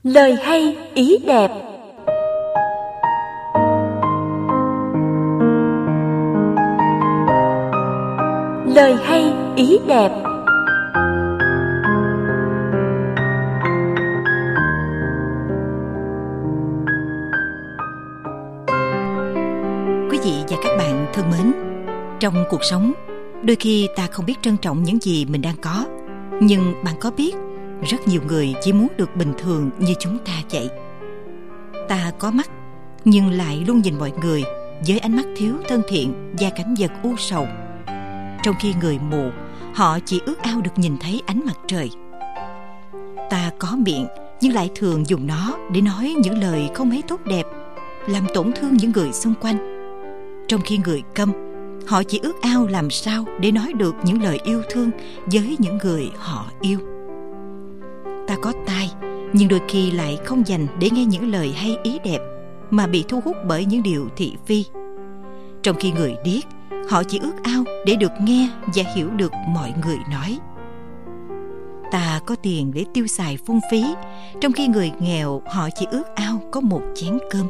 Lời hay ý đẹp. Lời hay ý đẹp. Quý vị và các bạn thân mến, trong cuộc sống, đôi khi ta không biết trân trọng những gì mình đang có. Nhưng bạn có biết, rất nhiều người chỉ muốn được bình thường như chúng ta vậy. Ta có mắt, nhưng lại luôn nhìn mọi người với ánh mắt thiếu thân thiện và cảnh vật u sầu. Trong khi người mù, họ chỉ ước ao được nhìn thấy ánh mặt trời. Ta có miệng, nhưng lại thường dùng nó để nói những lời không mấy tốt đẹp, làm tổn thương những người xung quanh. Trong khi người câm, họ chỉ ước ao làm sao để nói được những lời yêu thương với những người họ yêu. Ta có tai, nhưng đôi khi lại không dành để nghe những lời hay ý đẹp, mà bị thu hút bởi những điều thị phi. Trong khi người điếc, họ chỉ ước ao để được nghe và hiểu được mọi người nói. Ta có tiền để tiêu xài phung phí, trong khi người nghèo họ chỉ ước ao có một chén cơm.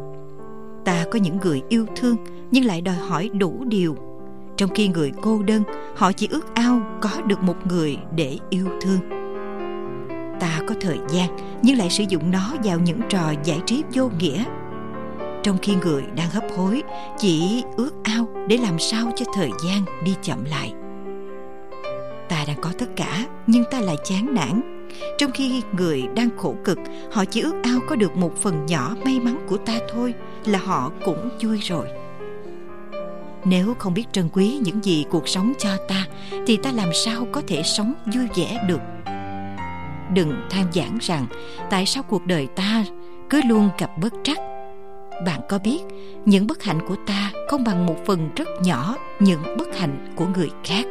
Ta có những người yêu thương nhưng lại đòi hỏi đủ điều, trong khi người cô đơn họ chỉ ước ao có được một người để yêu thương. Ta có thời gian nhưng lại sử dụng nó vào những trò giải trí vô nghĩa, trong khi người đang hấp hối chỉ ước ao để làm sao cho thời gian đi chậm lại. Ta đang có tất cả nhưng ta lại chán nản, trong khi người đang khổ cực họ chỉ ước ao có được một phần nhỏ may mắn của ta thôi là họ cũng vui rồi. Nếu không biết trân quý những gì cuộc sống cho ta thì ta làm sao có thể sống vui vẻ được. Đừng than vãn rằng tại sao cuộc đời ta cứ luôn gặp bất trắc. Bạn có biết những bất hạnh của ta không bằng một phần rất nhỏ những bất hạnh của người khác.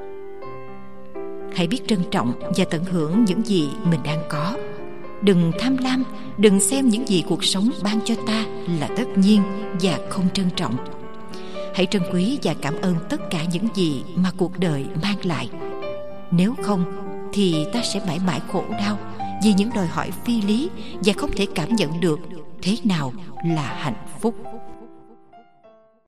Hãy biết trân trọng và tận hưởng những gì mình đang có. Đừng tham lam, đừng xem những gì cuộc sống ban cho ta là tất nhiên và không trân trọng. Hãy trân quý và cảm ơn tất cả những gì mà cuộc đời mang lại. Nếu không thì ta sẽ mãi mãi khổ đau vì những đòi hỏi phi lý và không thể cảm nhận được thế nào là hạnh phúc.